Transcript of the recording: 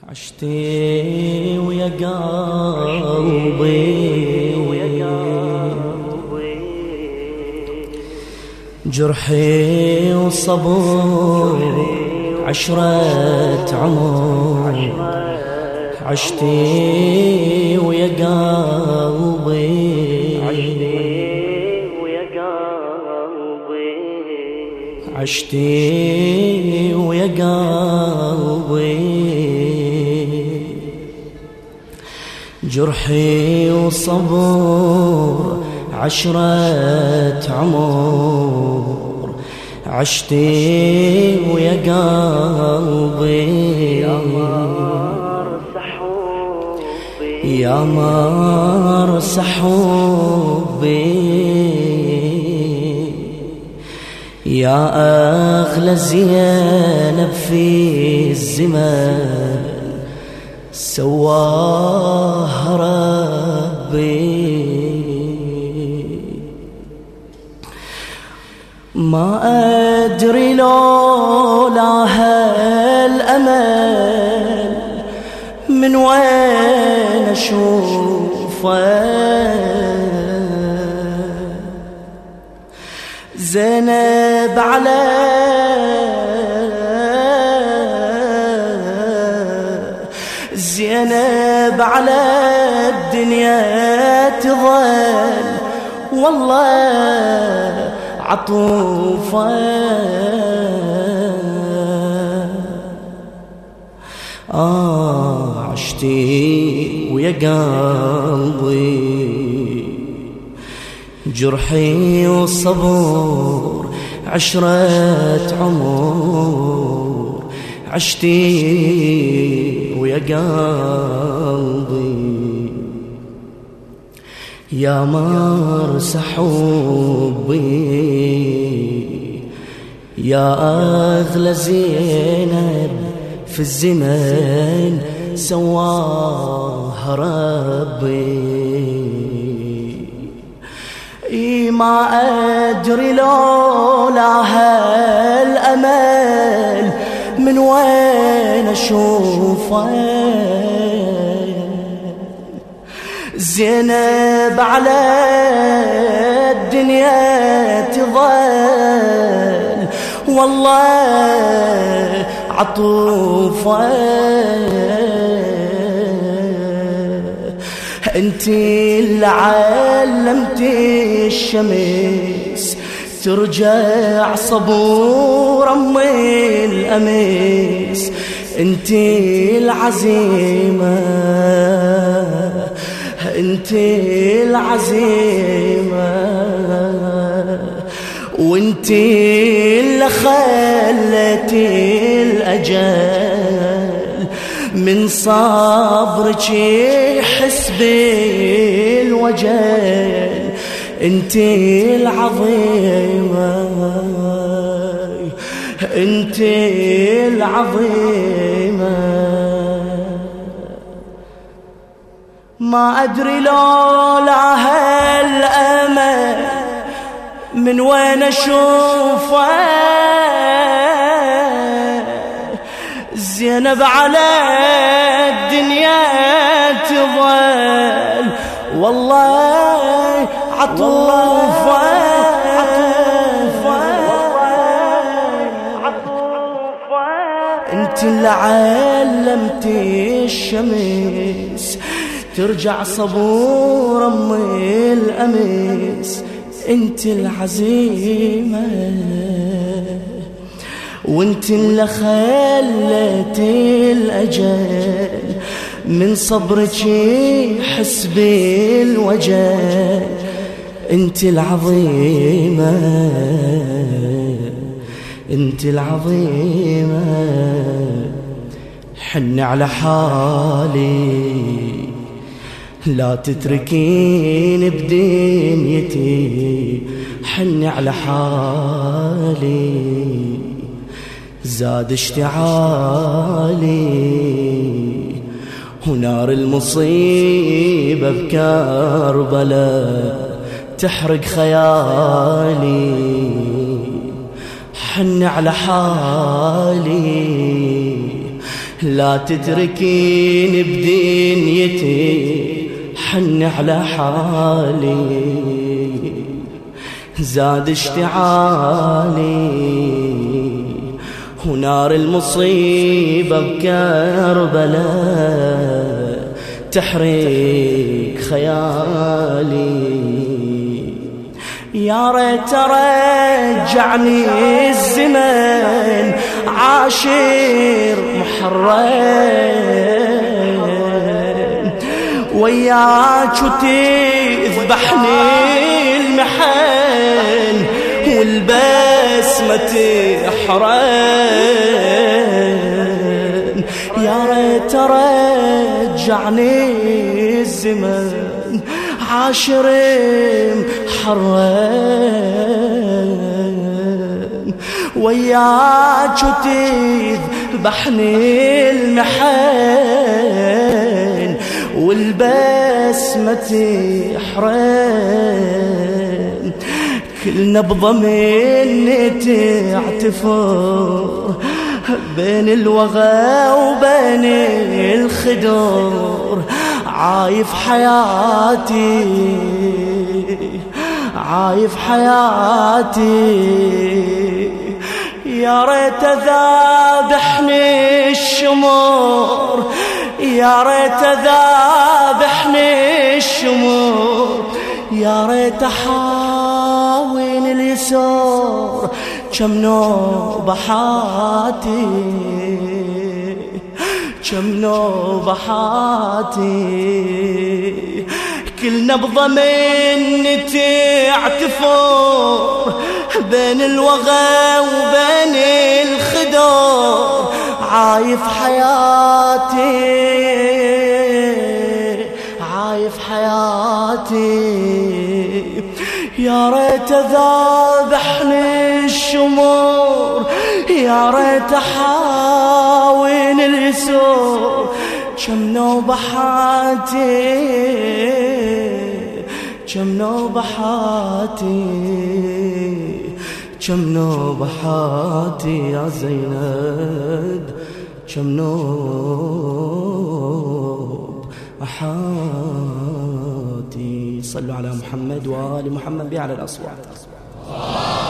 عشتي ويا قلبي جرحي وصبر عشرة عمر عشتي ويا قلبي عشتي ويا قلبي جرحي وصبر عشرة عمر عشتي ويا قلبي يا مر سحوبي يا أغلى زينب في الزمان سواها ربي ما أدري لولا هالأمل من وين أشوفه زينب على زينب على الدنيا تظل والله عطوفة عشتي ويا قلبي جرحي وصبر عشرة عمر عشتي ويا قلبي يا مر سحوبي يا أغلى زينب في الزمان سواها ربي ما أدري لولا هالأمل من وين أشوفه زينب على الدنيا تظل والله عطوفة انتي اللي علمتي الشمس ترجع صبور ام الامس انتي العزيمة انتي العزيمة وانتي اللي خلتي الأجل من صبرك يحس بالوجل انتي العظيمة انتي العظيمة ما أدري لولا هالأمل من وين أشوفه زينب على الدنيا تظل والله عطوفة انت اللي علمتي الشمس ترجع صبور ام الامس انت العزيمة وانت اللي خلتي الاجل من صبرك يحس بالوجل انت العظيمة انت العظيمة حن على حالي لا تتركين بدنيتي حن على حالي زاد اشتعالي ونار المصيبة بكربلاء تحرق خيالي حن على حالي لا تتركين بدنيتي حن على حالي زاد اشتعالي ونار المصيبة بكربلاء تحرق خيالي يا ريت رجعني الزمن عاشر محرم وياك وتذبحني المحن والبسمة تحرم يا ريت رجعني الزمن عاشر محرم وياك وتذبحني المحن والبسمة تحرم كل نبضة مني تعتفر بين الوغى وبين الخدور عايف حياتي عايف حياتي يا ريت ذابحني الشمور يا ريت ذابحني الشمور يا ريت احاول اليسار كم نوبحاتي كم نوبحاتي كل نبضة مني تعتفر بين الوغى وبين الخدور عايف حياتي عايف حياتي يا ريت ذابحني الشمور يا ريت احاول اليسور كم نوبحاتي كم نوبحاتي كم نوبحاتي يا زينب كم نوبحاتي صلوا على محمد وآل محمد بأعلى الأصوات.